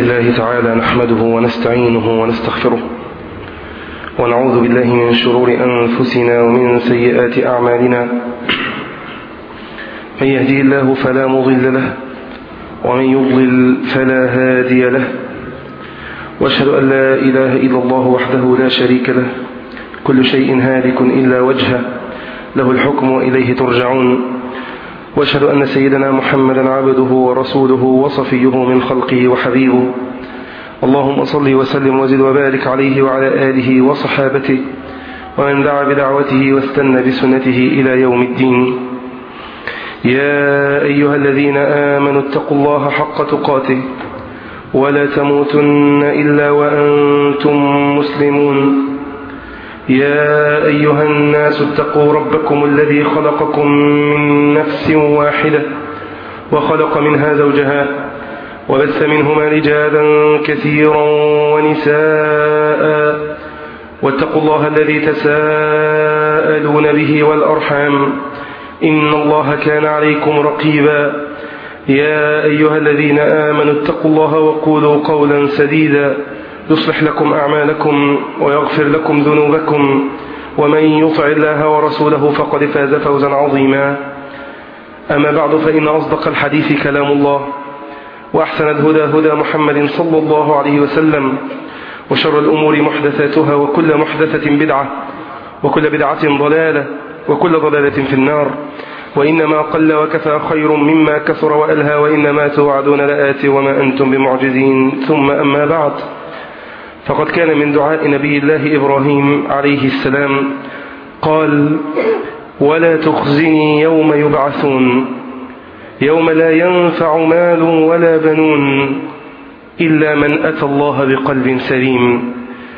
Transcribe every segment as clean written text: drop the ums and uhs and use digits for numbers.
لله تعالى نحمده ونستعينه ونستغفره ونعوذ بالله من شرور أنفسنا ومن سيئات أعمالنا. من يهدي الله فلا مضل له ومن يضلل فلا هادي له، وأشهد أن لا إله إلا الله وحده لا شريك له، كل شيء هالك إلا وجهه، له الحكم وإليه ترجعون. وأشهد أن سيدنا محمدا عبده ورسوله وصفيه من خلقه وحبيبه، اللهم صل وسلم وزد وبارك عليه وعلى آله وصحابته ومن دعا بدعوته واستنى بسنته إلى يوم الدين. يا أيها الذين آمنوا اتقوا الله حق تقاته ولا تموتن إلا وأنتم مسلمون. يا أيها الناس اتقوا ربكم الذي خلقكم من نفس واحدة وخلق منها زوجها وبث منهما رجالا كثيرا ونساء، واتقوا الله الذي تساءلون به والأرحام إن الله كان عليكم رقيبا. يا أيها الذين آمنوا اتقوا الله وقولوا قولا سديدا يصلح لكم أعمالكم ويغفر لكم ذنوبكم، ومن يطع الله ورسوله فقد فاز فوزا عظيما. أما بعد، فإن أصدق الحديث كلام الله، وأحسن الهدى هدى محمد صلى الله عليه وسلم، وشر الأمور محدثاتها وكل محدثة بدعة وكل بدعة ضلالة وكل ضلالة في النار. وإنما قل وكفى خير مما كثر وألهى، وإنما توعدون لآت وما أنتم بمعجزين. ثم أما بعد، فقد كان من دعاء نبي الله إبراهيم عليه السلام قال: ولا تخزني يوم يبعثون يوم لا ينفع مال ولا بنون إلا من أتى الله بقلب سليم.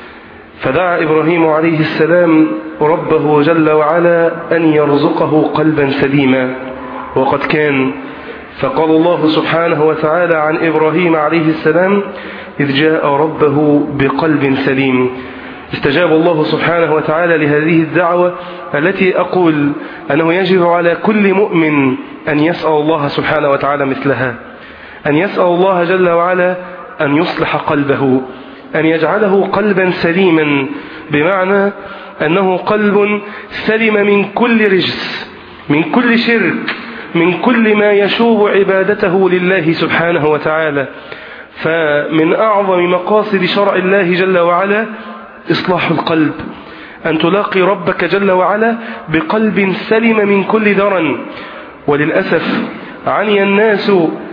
فدعا إبراهيم عليه السلام ربه جل وعلا أن يرزقه قلبا سليما، وقد كان. فقال الله سبحانه وتعالى عن إبراهيم عليه السلام: إذ جاء ربه بقلب سليم. استجاب الله سبحانه وتعالى لهذه الدعوة التي أقول أنه يجب على كل مؤمن أن يسأل الله سبحانه وتعالى مثلها، أن يسأل الله جل وعلا أن يصلح قلبه، أن يجعله قلبا سليما، بمعنى أنه قلب سلم من كل رجس، من كل شرك، من كل ما يشوب عبادته لله سبحانه وتعالى. فمن أعظم مقاصد شرع الله جل وعلا إصلاح القلب، أن تلاقي ربك جل وعلا بقلب سلم من كل درن. وللأسف عني الناس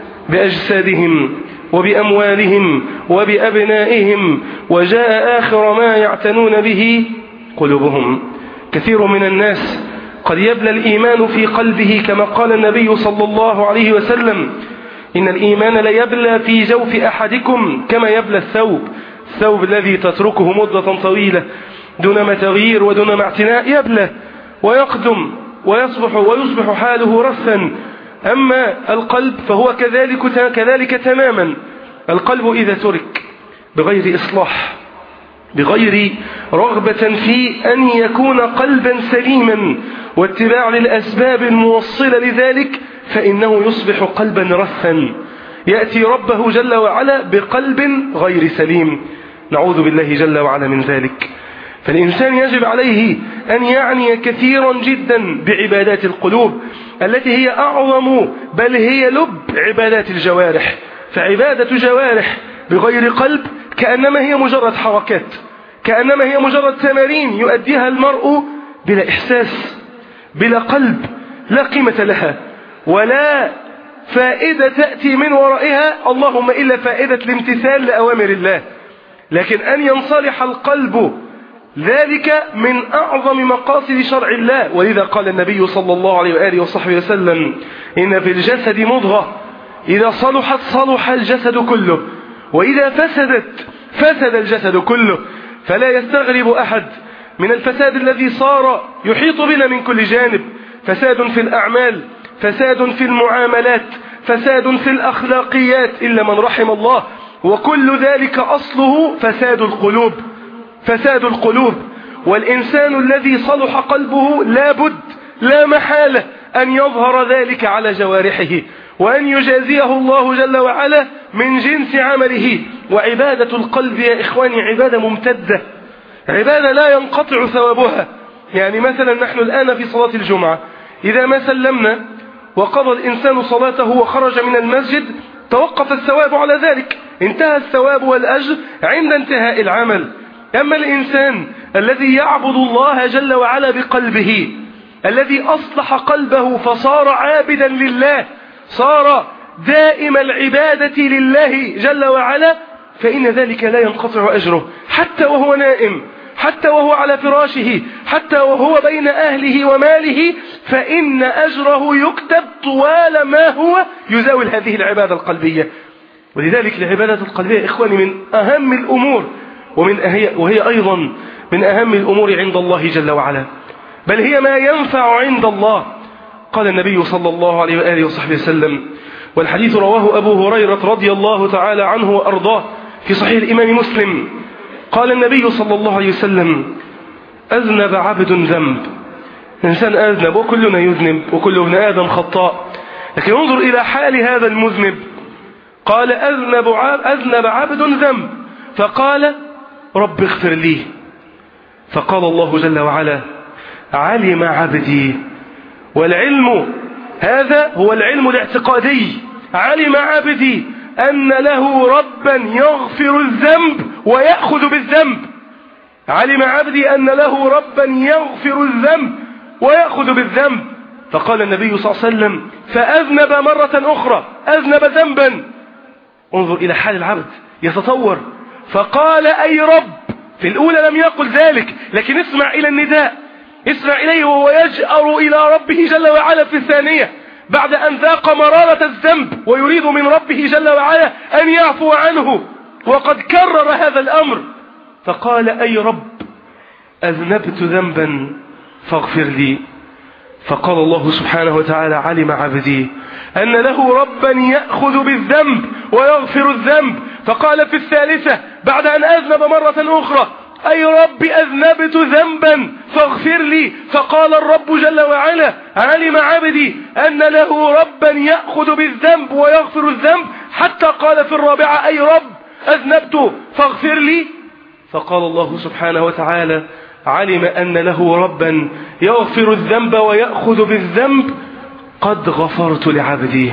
بأجسادهم وبأموالهم وبأبنائهم، وجاء آخر ما يعتنون به قلوبهم. كثير من الناس قد يبلى الإيمان في قلبه، كما قال النبي صلى الله عليه وسلم: إن الإيمان ليبلى في جوف أحدكم كما يبلى الثوب الذي تتركه مدة طويلة دون ما تغيير ودون ما اعتناء يبلى ويقدم ويصبح حاله رثا. أما القلب فهو كذلك تماما. القلب إذا ترك بغير إصلاح، بغير رغبة في أن يكون قلبا سليما واتباع للأسباب الموصلة لذلك، فإنه يصبح قلبا رثا، يأتي ربه جل وعلا بقلب غير سليم. نعوذ بالله جل وعلا من ذلك. فالإنسان يجب عليه أن يعني كثيرا جدا بعبادات القلوب التي هي أعظم، بل هي لب عبادات الجوارح. فعبادة جوارح بغير قلب كأنما هي مجرد حركات، كأنما هي مجرد تمارين يؤديها المرء بلا إحساس، بلا قلب، لا قيمة لها ولا فائدة تأتي من ورائها، اللهم إلا فائدة الامتثال لأوامر الله. لكن أن ينصلح القلب، ذلك من أعظم مقاصد شرع الله. ولذا قال النبي صلى الله عليه وآله وصحبه وسلم: إن في الجسد مضغة إذا صلحت صلح الجسد كله، وإذا فسدت فسد الجسد كله. فلا يستغرب أحد من الفساد الذي صار يحيط بنا من كل جانب: فساد في الأعمال، فساد في المعاملات، فساد في الأخلاقيات، إلا من رحم الله. وكل ذلك أصله فساد القلوب. والإنسان الذي صلح قلبه لابد لا محالة أن يظهر ذلك على جوارحه، وأن يجازيه الله جل وعلا من جنس عمله. وعبادة القلب يا إخواني عبادة ممتدة، عبادة لا ينقطع ثوابها. يعني مثلا نحن الآن في صلاة الجمعة، إذا ما سلمنا وقضى الإنسان صلاته وخرج من المسجد توقف الثواب على ذلك، انتهى الثواب والأجر عند انتهاء العمل. أما الإنسان الذي يعبد الله جل وعلا بقلبه، الذي أصلح قلبه فصار عابدا لله، صار دائم العبادة لله جل وعلا، فإن ذلك لا ينقطع أجره حتى وهو نائم، حتى وهو على فراشه، حتى وهو بين أهله وماله، فإن أجره يكتب طوال ما هو يزاول هذه العبادة القلبية. ولذلك العبادة القلبية إخواني من أهم الأمور، وهي أيضا من أهم الأمور عند الله جل وعلا، بل هي ما ينفع عند الله. قال النبي صلى الله عليه وآله وصحبه وسلم، والحديث رواه أبو هريرة رضي الله تعالى عنه وأرضاه في صحيح الإمام مسلم، قال النبي صلى الله عليه وسلم: أذنب عبد ذنب. إنسان أذنب، وكلنا يذنب، وكل ابن آدم خطاء، لكن انظر إلى حال هذا المذنب. قال: أذنب عبد ذنب، فقال: رب اغفر لي. فقال الله جل وعلا: علم عبدي. والعلم هذا هو العلم الاعتقادي، علم عبدي أن له ربا يغفر الذنب ويأخذ بالذنب. علم عبدي أن له ربا يغفر الذنب ويأخذ بالذنب. فقال النبي صلى الله عليه وسلم: فأذنب مرة أخرى، أذنب ذنبا. انظر إلى حال العبد يتطور، فقال: أي رب. في الأولى لم يقل ذلك، لكن اسمع إلى النداء، اسمع إليه وهو يجأر إلى ربه جل وعلا في الثانية، بعد أن ذاق مرارة الذنب ويريد من ربه جل وعلا أن يعفو عنه، وقد كرر هذا الأمر. فقال: أي رب، أذنبت ذنبا فاغفر لي. فقال الله سبحانه وتعالى: علم عبدي أن له ربا يأخذ بالذنب ويغفر الذنب. فقال في الثالثة بعد أن أذنب مرة أخرى: أي رب، أذنبت ذنبا فاغفر لي. فقال الرب جل وعلا: علم عبدي أن له ربا يأخذ بالذنب ويغفر الذنب، حتى قال في الرابعة: أي رب، أذنبت فاغفر لي. فقال الله سبحانه وتعالى: علم أن له ربا يغفر الذنب ويأخذ بالذنب، قد غفرت لعبدي.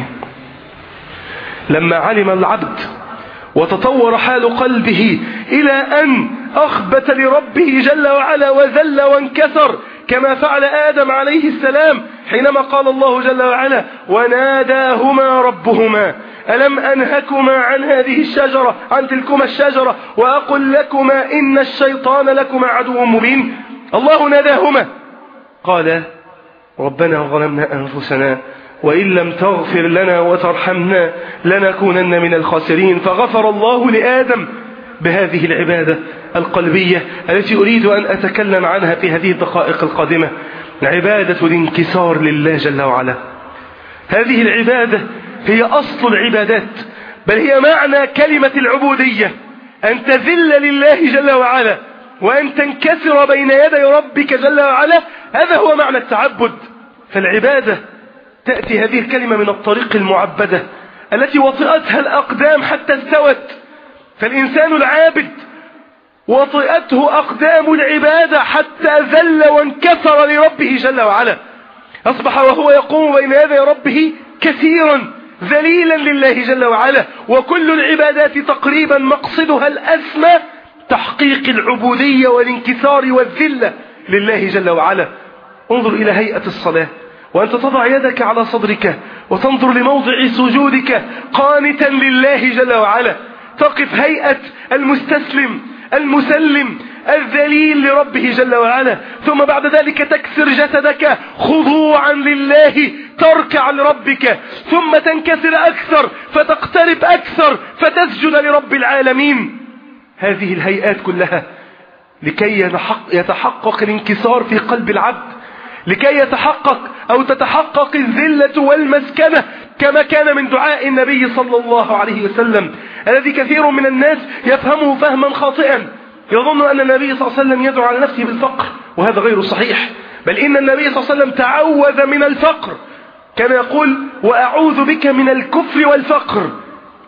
لما علم العبد وتطور حال قلبه إلى أن أخبت لربه جل وعلا وذل وانكسر، كما فعل آدم عليه السلام حينما قال الله جل وعلا: وناداهما ربهما ألم أنهكما عن هذه الشجرة، عن تلكما الشجرة، وأقل لكما إن الشيطان لكما عدو مبين. الله ناداهما، قال: ربنا ظلمنا أنفسنا وإن لم تغفر لنا وترحمنا لنكونن من الخاسرين. فغفر الله لآدم بهذه العبادة القلبية التي أريد أن أتكلم عنها في هذه الدقائق القادمة، عبادة الانكسار لله جل وعلا. هذه العبادة هي أصل العبادات، بل هي معنى كلمة العبودية، أن تذل لله جل وعلا وأن تنكسر بين يدي ربك جل وعلا، هذا هو معنى التعبد. فالعبادة تأتي هذه الكلمة من الطريق المعبدة التي وطئتها الأقدام حتى استوت. فالإنسان العابد وطئته أقدام العبادة حتى ذل وانكسر لربه جل وعلا، أصبح وهو يقوم بين يدي ربه كثيرا ذليلا لله جل وعلا. وكل العبادات تقريبا مقصدها الأسمى تحقيق العبودية والانكسار والذلة لله جل وعلا. انظر إلى هيئة الصلاة، وأنت تضع يدك على صدرك وتنظر لموضع سجودك قانتا لله جل وعلا، تقف هيئة المستسلم المسلم الذليل لربه جل وعلا، ثم بعد ذلك تكسر جسدك خضوعا لله، تركع لربك، ثم تنكسر أكثر فتقترب أكثر فتسجد لرب العالمين. هذه الهيئات كلها لكي يتحقق الانكسار في قلب العبد، لكي يتحقق أو تتحقق الذلة والمسكنة، كما كان من دعاء النبي صلى الله عليه وسلم الذي كثير من الناس يفهمه فهما خاطئا، يظن أن النبي صلى الله عليه وسلم يدعو على نفسه بالفقر، وهذا غير صحيح. بل إن النبي صلى الله عليه وسلم تعوذ من الفقر، كان يقول: وأعوذ بك من الكفر والفقر.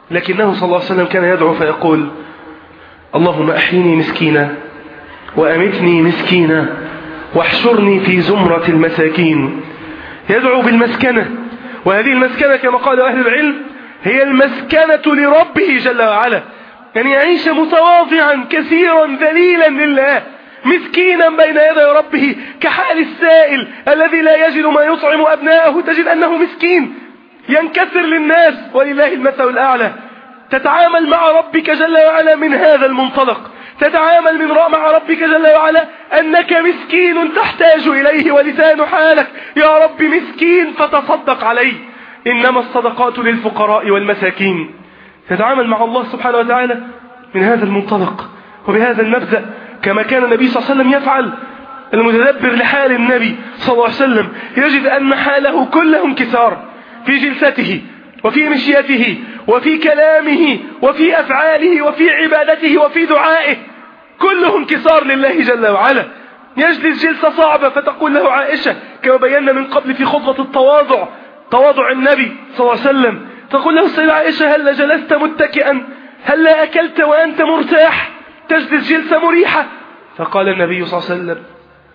لكنه صلى الله عليه وسلم كان يدعو فيقول: اللهم أحيني مسكينا وأمتني مسكينا واحشرني في زمرة المساكين. يدعو بالمسكنة، وهذه المسكنة كما قال أهل العلم هي المسكنة لربه جل وعلا، يعني يعيش متواضعا كثيرا ذليلا لله، مسكينا بين يدي ربه، كحال السائل الذي لا يجد ما يطعم أبناءه، تجد أنه مسكين ينكسر للناس ولله المثل الأعلى. تتعامل مع ربك جل وعلا من هذا المنطلق، تتعامل مع ربك جل وعلا أنك مسكين تحتاج إليه، ولسان حالك: يا رب مسكين فتصدق علي، إنما الصدقات للفقراء والمساكين. تتعامل مع الله سبحانه وتعالى من هذا المنطلق وبهذا المبدأ، كما كان النبي صلى الله عليه وسلم يفعل. المتدبر لحال النبي صلى الله عليه وسلم يجد أن حاله كله انكسار، في جلسته وفي مشيته وفي كلامه وفي أفعاله وفي عبادته وفي دعائه، كله انكسار لله جل وعلا. يجلس جلسة صعبة فتقول له عائشة كما بينا من قبل في خطبة التواضع، تواضع النبي صلى الله عليه وسلم، تقول له السيدة عائشة: هل جلست متكئا؟ هل أكلت وأنت مرتاح؟ تجلس جلسة مريحة؟ فقال النبي صلى الله عليه وسلم: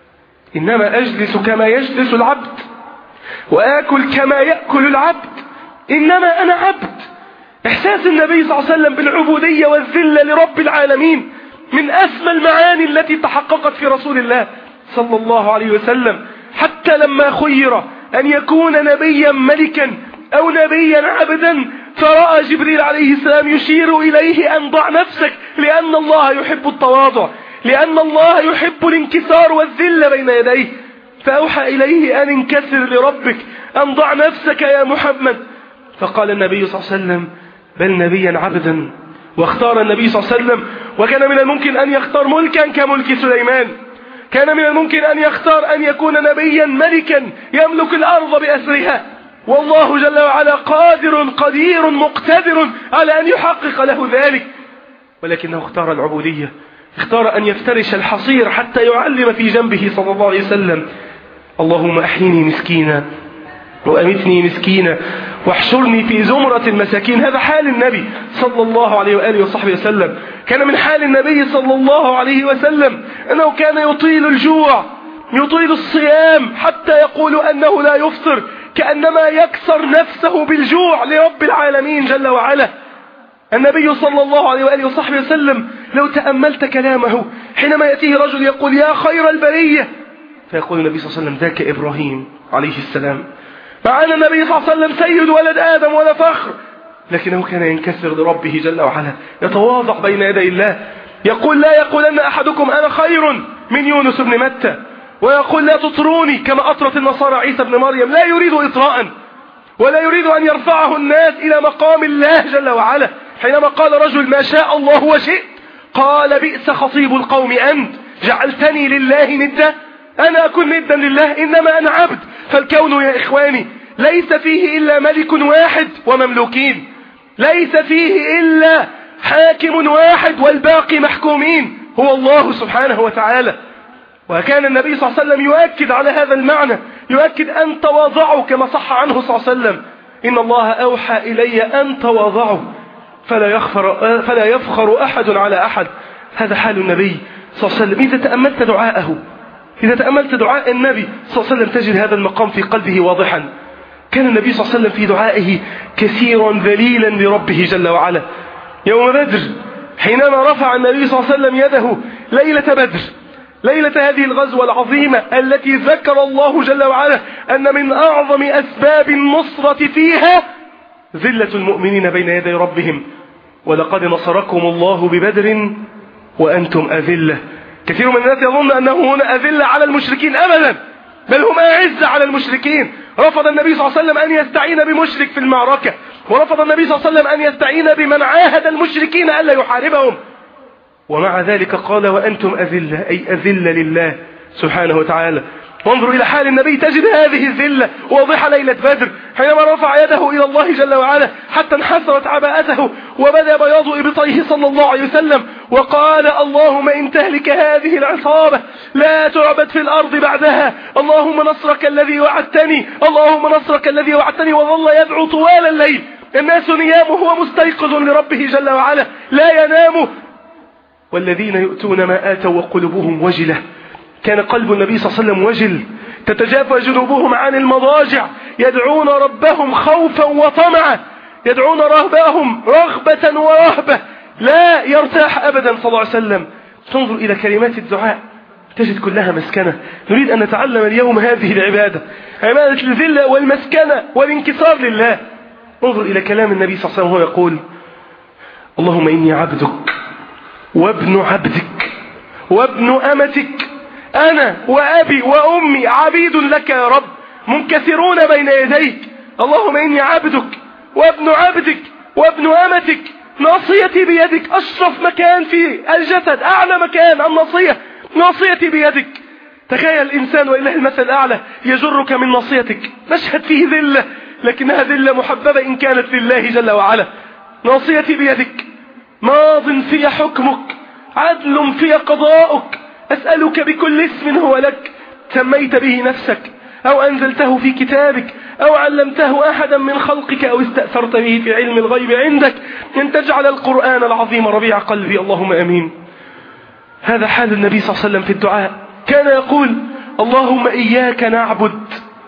إنما أجلس كما يجلس العبد وآكل كما يأكل العبد، إنما أنا عبد. إحساس النبي صلى الله عليه وسلم بالعبودية والذلة لرب العالمين من أسمى المعاني التي تحققت في رسول الله صلى الله عليه وسلم، حتى لما خير أن يكون نبيا ملكا أو نبيا عبدا، فرأى جبريل عليه السلام يشير إليه: أن ضع نفسك، لأن الله يحب التواضع، لأن الله يحب الانكسار والذلة بين يديه، فأوحى إليه: أن انكسر لربك، أن ضع نفسك يا محمد. فقال النبي صلى الله عليه وسلم: بل نبيا عبدا. واختار النبي صلى الله عليه وسلم، وكان من الممكن أن يختار ملكا كملك سليمان، كان من الممكن أن يختار أن يكون نبيا ملكا يملك الأرض بأسرها، والله جل وعلا قادر قدير مقتدر على أن يحقق له ذلك، ولكنه اختار العبودية، اختار أن يفترش الحصير حتى يعلم في جنبه صلى الله عليه وسلم: اللهم أحيني مسكينا وأمتني مسكينا واحشرني في زمرة المساكين. هذا حال النبي صلى الله عليه وآله وصحبه وسلم. كان من حال النبي صلى الله عليه وسلم أنه كان يطيل الجوع، يطيل الصيام، حتى يقول أنه لا يفطر، كأنما يكسر نفسه بالجوع لرب العالمين جل وعلا. النبي صلى الله عليه وآله وصحبه وسلم لو تأملت كلامه حينما يأتيه رجل يقول: يا خير البرية، فيقول النبي صلى الله عليه وسلم: ذاك إبراهيم عليه السلام. مع أن النبي صلى الله عليه وسلم سيد ولد آدم ولا فخر، لكنه كان ينكسر لربه جل وعلا، يتواضع بين يدي الله، يقول: لا يقولن أحدكم أنا خير من يونس بن متى، ويقول: لا تطروني كما أطرت النصارى عيسى بن مريم. لا يريد إطراء ولا يريد أن يرفعه الناس إلى مقام الله جل وعلا. حينما قال رجل: ما شاء الله وشئت، قال: بئس خطيب القوم أنت، جعلتني لله ندا، أنا أكون ندا لله؟ إنما أنا عبد. فالكون يا إخواني ليس فيه إلا ملك واحد ومملوكين، ليس فيه إلا حاكم واحد والباقي محكومين، هو الله سبحانه وتعالى. وكان النبي صلى الله عليه وسلم يؤكد على هذا المعنى، يؤكد: أن تواضعوا، كما صح عنه صلى الله عليه وسلم: إن الله أوحى إلي أن تواضعوا فلا يفخر أحد على أحد. هذا حال النبي صلى الله عليه وسلم. إذا تأملت دعاءه، إذا تأملت دعاء النبي صلى الله عليه وسلم، تجد هذا المقام في قلبه واضحا. كان النبي صلى الله عليه وسلم في دعائه كثيرا ذليلا لربه جل وعلا. يوم بدر حينما رفع النبي صلى الله عليه وسلم يده ليلة بدر، ليلة هذه الغزوة العظيمة التي ذكر الله جل وعلا أن من أعظم أسباب النصرة فيها ذلة المؤمنين بين يدي ربهم: ولقد نصركم الله ببدر وأنتم أذلة. كثير من الناس يظن أنه هنا أذلة على المشركين، أبدا، بل هم أعزة على المشركين. رفض النبي صلى الله عليه وسلم أن يستعين بمشرك في المعركة، ورفض النبي صلى الله عليه وسلم أن يستعين بمن عاهد المشركين ألا يحاربهم، ومع ذلك قال: وأنتم أذلة، أي أذلة لله سبحانه وتعالى. وانظر إلى حال النبي، تجد هذه الذلة واضحة ليلة بدر، حينما رفع يده إلى الله جل وعلا حتى انحسرت عباءته وبدا بياض إبطيه صلى الله عليه وسلم، وقال: اللهم إن تهلك هذه العصابة لا تعبد في الأرض بعدها، اللهم نصرك الذي وعدتني، اللهم نصرك الذي وعدتني. وظل يدعو طوال الليل الناس نيام وهو مستيقظ لربه جل وعلا لا ينام. والذين يؤتون ما آتوا وقلوبهم وجلة. كان قلب النبي صلى الله عليه وسلم وجل، تتجافى جنوبهم عن المضاجع يدعون ربهم خوفا وطمعا، يدعون ربهم رغبة ورهبة، لا يرتاح أبدا صلى الله عليه وسلم. تنظر إلى كلمات الدعاء تجد كلها مسكنة. نريد أن نتعلم اليوم هذه العبادة، عبادة الذلة والمسكنة والانكسار لله. انظر إلى كلام النبي صلى الله عليه وسلم وهو يقول: اللهم إني عبدك وابن عبدك وابن أمتك، أنا وأبي وأمي عبيد لك يا رب منكسرون بين يديك. اللهم إني عبدك وابن عبدك وابن أمتك، ناصيتي بيدك، أشرف مكان في الجسد، أعلى مكان الناصية، ناصيتي بيدك. تخيل الإنسان ولله المثل الأعلى يجرك من ناصيتك، مشهد فيه ذلة لكنها ذلة محببة إن كانت لله جل وعلا. ناصيتي بيدك، ماض في حكمك، عدل في قضاؤك، أسألك بكل اسم هو لك سميت به نفسك أو أنزلته في كتابك أو علمته أحدا من خلقك أو استأثرت به في علم الغيب عندك أن تجعل القرآن العظيم ربيع قلبي. اللهم أمين. هذا حال النبي صلى الله عليه وسلم في الدعاء، كان يقول: اللهم إياك نعبد،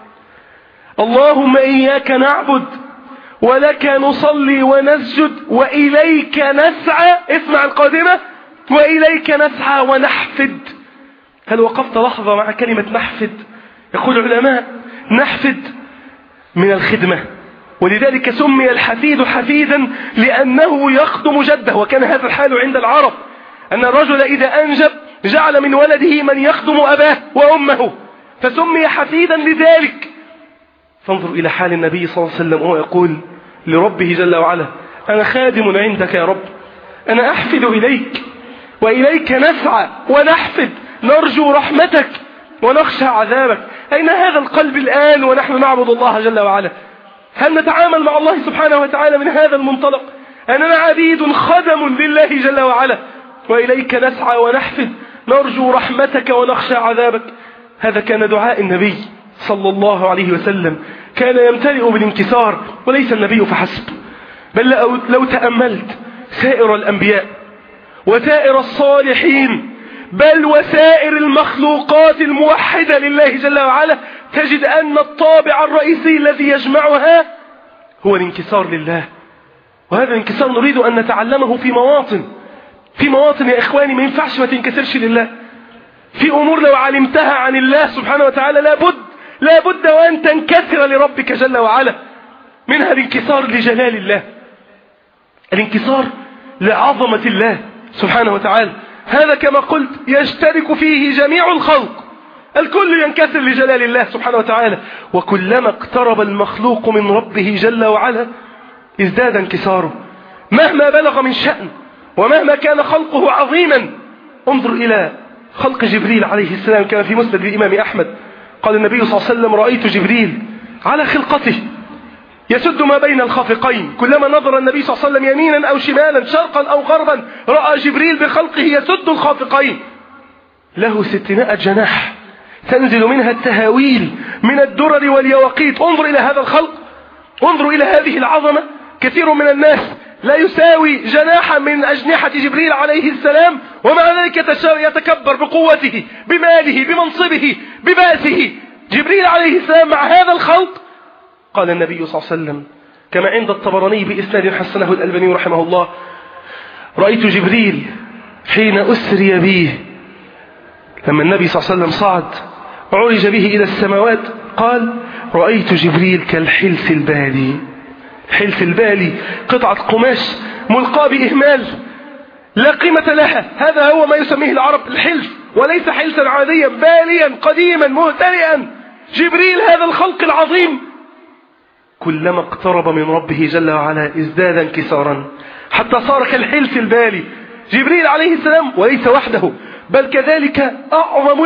اللهم إياك نعبد ولك نصلي ونسجد وإليك نسعى. اسمع القادمة: وإليك نسعى ونحفد. هل وقفت لحظة مع كلمة نحفد؟ يقول العلماء: نحفد من الخدمة، ولذلك سمي الحفيد حفيدا لأنه يخدم جده. وكان هذا الحال عند العرب، أن الرجل إذا أنجب جعل من ولده من يخدم أباه وأمه، فسمي حفيدا لذلك. فانظر إلى حال النبي صلى الله عليه وسلم وهو يقول لربه جل وعلا: أنا خادم عندك يا رب، أنا أحفد إليك وإليك نسعى ونحفد، نرجو رحمتك ونخشى عذابك. أين هذا القلب الآن ونحن نعبد الله جل وعلا؟ هل نتعامل مع الله سبحانه وتعالى من هذا المنطلق أننا عبيد خدم لله جل وعلا؟ وإليك نسعى ونحفد، نرجو رحمتك ونخشى عذابك. هذا كان دعاء النبي صلى الله عليه وسلم، كان يمتلئ بالانكسار. وليس النبي فحسب، بل لو تأملت سائر الأنبياء وسائر الصالحين بل وسائر المخلوقات الموحدة لله جل وعلا تجد أن الطابع الرئيسي الذي يجمعها هو الانكسار لله. وهذا الانكسار نريد أن نتعلمه في مواطن يا إخواني ما ينفعش ما تنكسرش لله. في أمور لو علمتها عن الله سبحانه وتعالى لابد وأن تنكسر لربك جل وعلا. منها الانكسار لجلال الله، الانكسار لعظمة الله سبحانه وتعالى. هذا كما قلت يشترك فيه جميع الخلق، الكل ينكسر لجلال الله سبحانه وتعالى. وكلما اقترب المخلوق من ربه جل وعلا ازداد انكساره، مهما بلغ من شأن ومهما كان خلقه عظيما. انظر إلى خلق جبريل عليه السلام كما في مسند الإمام أحمد. قال النبي صلى الله عليه وسلم: رأيت جبريل على خلقته يسد ما بين الخافقين. كلما نظر النبي صلى الله عليه وسلم يمينا أو شمالا شرقا أو غربا رأى جبريل بخلقه يسد الخافقين. له 600 جناح تنزل منها التهاويل من الدرر واليواقيت. انظر إلى هذا الخلق، انظر إلى هذه العظمة. كثير من الناس لا يساوي جناحا من أجنحة جبريل عليه السلام، ومع ذلك يتكبر بقوته بماله بمنصبه ببأسه. جبريل عليه السلام مع هذا الخلق، قال النبي صلى الله عليه وسلم كما عند الطبراني بإسناد حسنه الألباني رحمه الله: رأيت جبريل حين أسري به. لما النبي صلى الله عليه وسلم صعد عرج به إلى السماوات قال: رأيت جبريل كالحلف البالي. حلف البالي قطعة قماش ملقاة بإهمال لا قيمة لها، هذا هو ما يسميه العرب الحلف، وليس حلفا عاديا، باليا قديما مهترئا. جبريل هذا الخلق العظيم كلما اقترب من ربه جل وعلا ازداد انكسارا حتى صار كالحلف البالي. جبريل عليه السلام وليس وحده، بل كذلك أعظم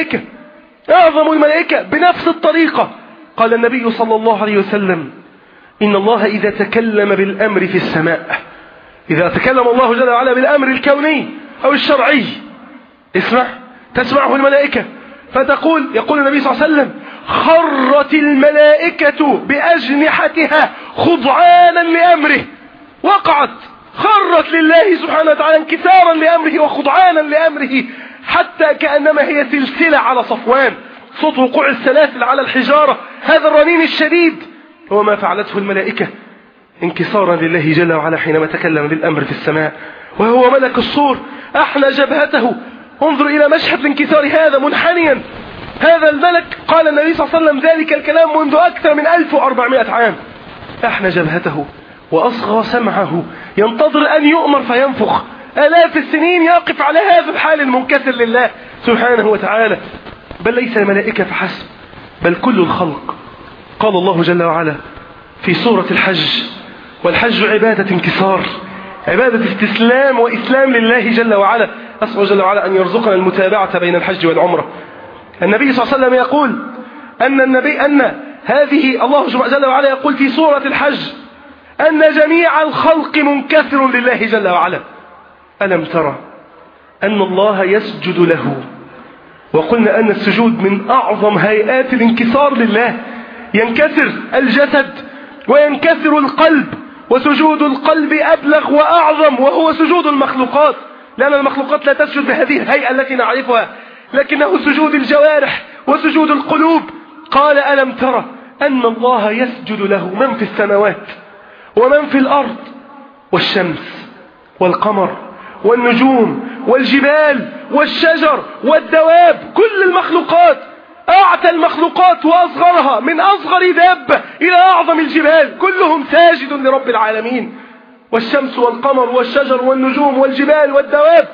الملائكة بنفس الطريقة. قال النبي صلى الله عليه وسلم: إن الله إذا تكلم بالأمر في السماء، إذا تكلم الله جل وعلا بالأمر الكوني أو الشرعي، تسمعه الملائكة فتقول، يقول النبي صلى الله عليه وسلم: خرت الملائكة بأجنحتها خضعانا لأمره، وقعت خرت لله سبحانه وتعالى انكسارا لأمره وخضعانا لأمره، حتى كأنما هي سلسلة على صفوان، صوت وقوع السلاسل على الحجارة، هذا الرنين الشديد هو ما فعلته الملائكة انكسارا لله جل وعلا حينما تكلم بالأمر في السماء. وهو ملك الصور أحنى جبهته، انظر إلى مشهد الانكسار هذا منحنيا، هذا الملك قال النبي صلى الله عليه وسلم ذلك الكلام منذ أكثر من 1400 عام، أحنى جبهته وأصغى سمعه ينتظر أن يؤمر فينفخ، آلاف السنين يقف على هذا الحال المنكسر لله سبحانه وتعالى. بل ليس الملائكة فحسب، بل كل الخلق. قال الله جل وعلا في سورة الحج: والحج عبادة انكسار، عبادة استسلام وإسلام لله جل وعلا. أسأل جل وعلا أن يرزقنا المتابعة بين الحج والعمرة. النبي صلى الله عليه وسلم يقول أن هذه الله جل وعلا يقول في سورة الحج أن جميع الخلق منكسر لله جل وعلا. ألم ترى أن الله يسجد له؟ وقلنا أن السجود من أعظم هيئات الانكسار لله، ينكسر الجسد وينكسر القلب، وسجود القلب أبلغ وأعظم، وهو سجود المخلوقات، لأن المخلوقات لا تسجد بهذه الهيئة التي نعرفها، لكنه سجود الجوارح وسجود القلوب. قال: ألم ترى أن الله يسجد له من في السماوات ومن في الأرض، والشمس والقمر والنجوم والجبال والشجر والدواب، كل المخلوقات، أعتى المخلوقات وأصغرها، من أصغر دابة إلى أعظم الجبال، كلهم ساجد لرب العالمين، والشمس والقمر والشجر والنجوم والجبال والدواب.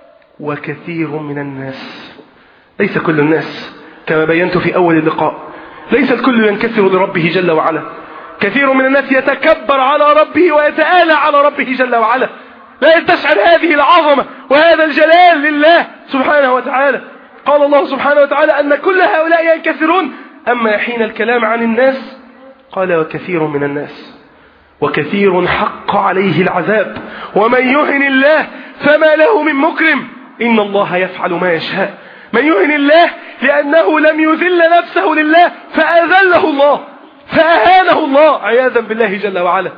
وكثير من الناس، ليس كل الناس كما بينت في أول اللقاء، ليس الكل ينكسر لربه جل وعلا، كثير من الناس يتكبر على ربه ويتآلى على ربه جل وعلا، لا يستشعر هذه العظمة وهذا الجلال لله سبحانه وتعالى. قال الله سبحانه وتعالى أن كل هؤلاء ينكسرون، أما حين الكلام عن الناس قال: وكثير من الناس، وكثير حق عليه العذاب، ومن يهن الله فما له من مكرم، إن الله يفعل ما يشاء. من يهن الله لأنه لم يذل نفسه لله فأذله الله، فأهانه الله عياذا بالله جل وعلا.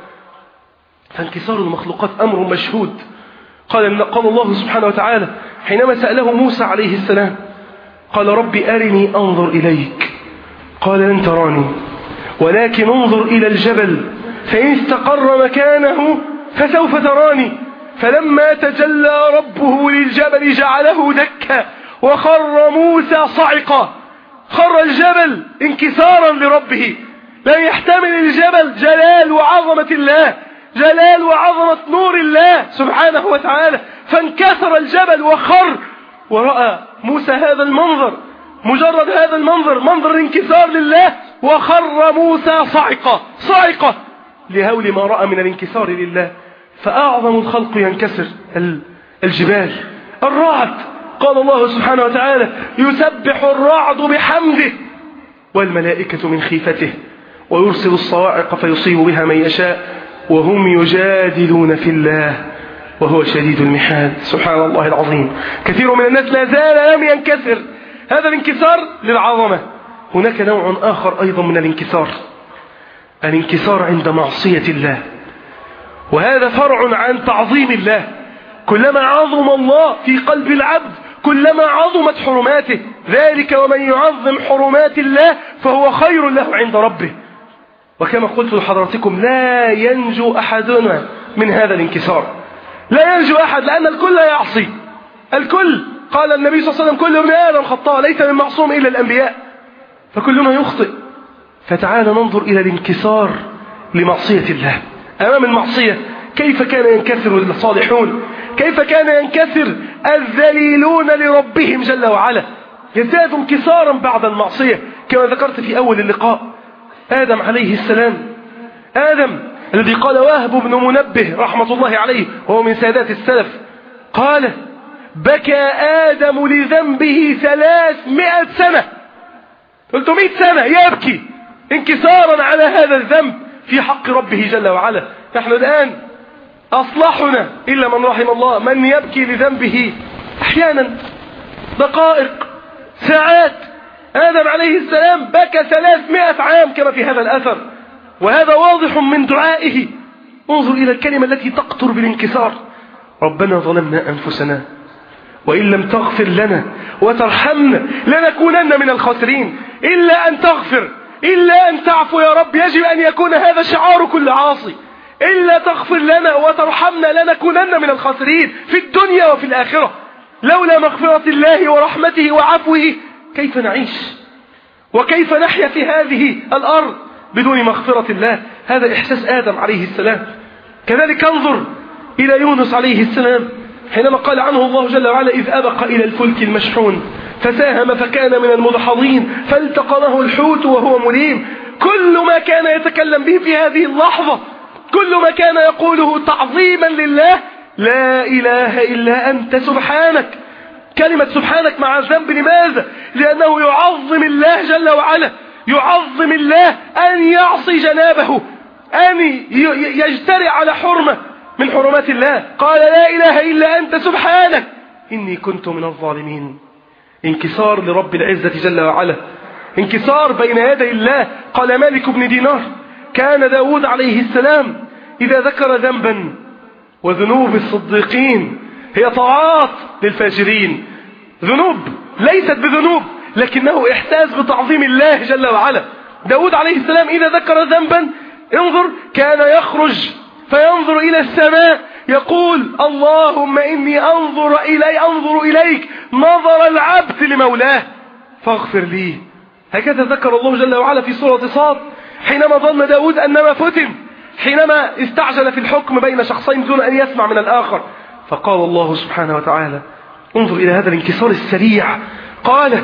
فانكسار المخلوقات أمر مشهود. قال الله سبحانه وتعالى حينما سأله موسى عليه السلام، قال: ربي أرني أنظر إليك، قال: لن تراني ولكن انظر إلى الجبل فإن استقر مكانه فسوف تراني. فلما تجلى ربه للجبل جعله دكا وخر موسى صعقا، خر الجبل انكسارا لربه، لن يحتمل الجبل جلال وعظمة الله، جلال وعظمة نور الله سبحانه وتعالى، فانكسر الجبل وخر. ورأى موسى هذا المنظر، مجرد هذا المنظر، منظر انكسار لله، وخر موسى صعقة لهول ما رأى من الانكسار لله. فأعظم الخلق ينكسر الجبال، الرعد. قال الله سبحانه وتعالى: يسبح الرعد بحمده والملائكة من خيفته ويرسل الصواعق فيصيب بها من يشاء وهم يجادلون في الله وهو شديد المحال. سبحان الله العظيم. كثير من الناس لا زال لم ينكسر، هذا الانكسار للعظمة. هناك نوع آخر أيضا من الانكسار عند معصية الله، وهذا فرع عن تعظيم الله. كلما عظم الله في قلب العبد كلما عظمت حرماته، ذلك ومن يعظم حرمات الله فهو خير له عند ربه. وكما قلت لحضراتكم لا ينجو أحدنا من هذا الانكسار، لا ينجو أحد، لأن الكل يعصي، الكل. قال النبي صلى الله عليه وسلم: كل ابن آدم خطاء ليس من معصوم إلا الأنبياء، فكلنا يخطئ. فتعال ننظر إلى الانكسار لمعصية الله. أمام المعصية كيف كان ينكسر الصالحون، كيف كان ينكسر الذليلون لربهم جل وعلا، يزداد انكسارا بعد المعصية. كما ذكرت في أول اللقاء، آدم عليه السلام، آدم الذي قال وهب بن منبه رحمة الله عليه وهو من سادات السلف، قال: بكى آدم لذنبه 300 سنة، 300 سنة يبكي انكسارا على هذا الذنب في حق ربه جل وعلا. نحن الآن أصلحنا إلا من رحم الله من يبكي لذنبه أحيانا دقائق، ساعات، آدم عليه السلام بكى 300 عام كما في هذا الأثر، وهذا واضح من دعائه. انظر إلى الكلمة التي تقطر بالانكسار: ربنا ظلمنا أنفسنا وإن لم تغفر لنا وترحمنا لنكونن من الخاسرين. إلا أن تغفر، إلا أن تعفو يا رب، يجب أن يكون هذا شعار كل عاصي. إلا تغفر لنا وترحمنا لنكونن من الخاسرين في الدنيا وفي الآخرة. لولا مغفرة الله ورحمته وعفوه كيف نعيش وكيف نحيا في هذه الأرض بدون مغفرة الله؟ هذا إحساس آدم عليه السلام. كذلك انظر إلى يونس عليه السلام حينما قال عنه الله جل وعلا: إذ أبق إلى الفلك المشحون فساهم فكان من المدحضين فالتقمه الحوت وهو مليم. كل ما كان يتكلم به في هذه اللحظة، كل ما كان يقوله تعظيما لله: لا إله إلا أنت سبحانك. كلمة سبحانك مع الذنب، لماذا؟ لأنه يعظم الله جل وعلا، يعظم الله أن يعصي جنابه، أن يجترئ على حرمة من حرمات الله. قال: لا إله إلا أنت سبحانك إني كنت من الظالمين. انكسار لرب العزة جل وعلا، انكسار بين يدي الله. قال مالك بن دينار: كان داود عليه السلام إذا ذكر ذنبا، وذنوب الصديقين هي طاعات للفاجرين، ذنوب ليست بذنوب لكنه إحساس بتعظيم الله جل وعلا. داود عليه السلام إذا ذكر ذنبا، انظر، كان يخرج فينظر إلى السماء يقول: اللهم إني أنظر إليك نظر العبد لمولاه فاغفر لي. هكذا ذكر الله جل وعلا في سورة صاد حينما ظن داود أنما فتن، حينما استعجل في الحكم بين شخصين دون أن يسمع من الآخر. فقال الله سبحانه وتعالى: انظر إلى هذا الانكسار السريع. قال: